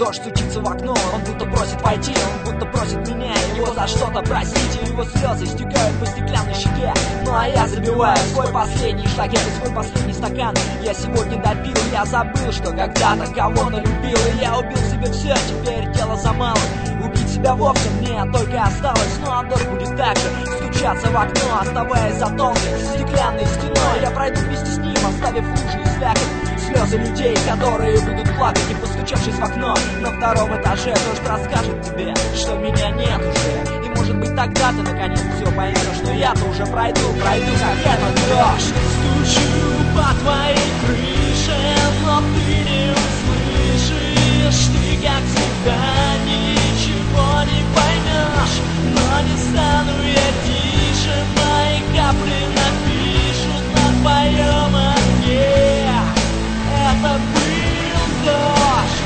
Дождь стучится в окно, он будто просит войти, он будто просит меня его за что-то простить. И его слезы стекают по стеклянной щеке. Ну а я забиваю свой последний шагет и свой последний стакан. Я сегодня допил, я забыл, что когда-то кого-то любил. И я убил себе все, теперь дело за малым. Убить себя вовсе мне только осталось. Ну а дождь будет так же стучаться в окно, оставаясь за тонкой стеклянной стеной. Я пройду вместе с ним, оставив лужи и слякоть. Слезы людей, которые будут плакать, и постучавшись в окно на втором этаже. Дождь расскажет тебе, что меня нет уже. И может быть тогда ты наконец все поймешь. Но я-то уже пройду как этот дождь. Стучу по твоей крыше, но ты не услышишь. Ты, как всегда, ничего не поймешь. Но не стану я тише, мои капли напишут на твоем окне. Это был дождь.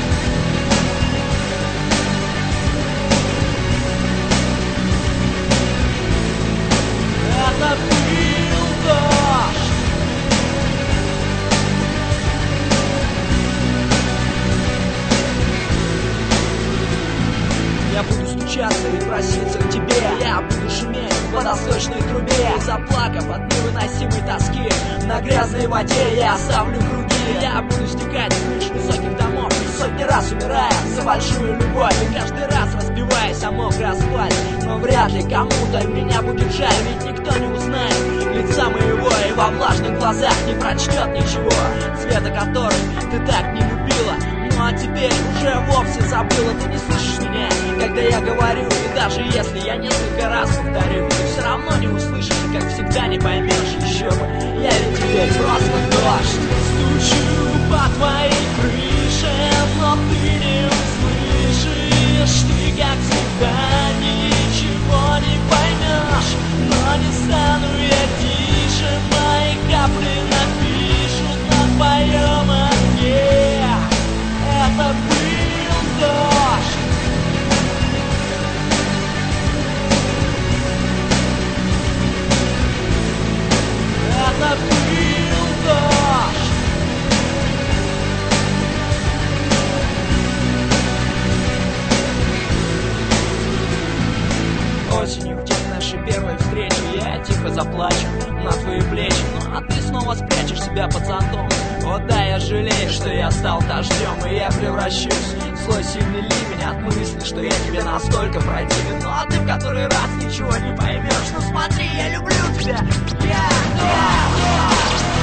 Это был дождь. Я буду стучаться и проситься к тебе. Я буду шуметь в водосточной трубе, заплакав от невыносимой тоски. На грязной воде я оставлю круги. Я буду стекать с крыш высоких домов, сотни раз умирая за большую любовь. И каждый раз разбиваясь о мокрый асфальт. Но вряд ли кому-то меня будет жаль, ведь никто не узнает лица моего. И во влажных глазах не прочтет ничего, цвета которых ты так не любила. Ну а теперь уже вовсе забыла. Ты не слышишь меня, когда я говорю. И даже если я несколько раз повторю, ты все равно не услышишь и как всегда не поймешь еще бы. Я ведь теперь просто дождь. Стучу по твоей крыше, но ты не услышишь. Ты, как всегда, ничего не поймешь. Но не стану я тише, мои капли напишут на твоем окне. Это был дождь. Это был дождь. Осенью, в день нашей первой встречи, я тихо заплачу на твои плечи. Ну а ты снова спрячешь себя под зонтом. О да, я жалею, что я стал дождем, и я превращусь в слой сильный ливень от мысли, что я тебе настолько противен. Ну а ты в который раз ничего не поймешь. Ну смотри, я люблю тебя. Я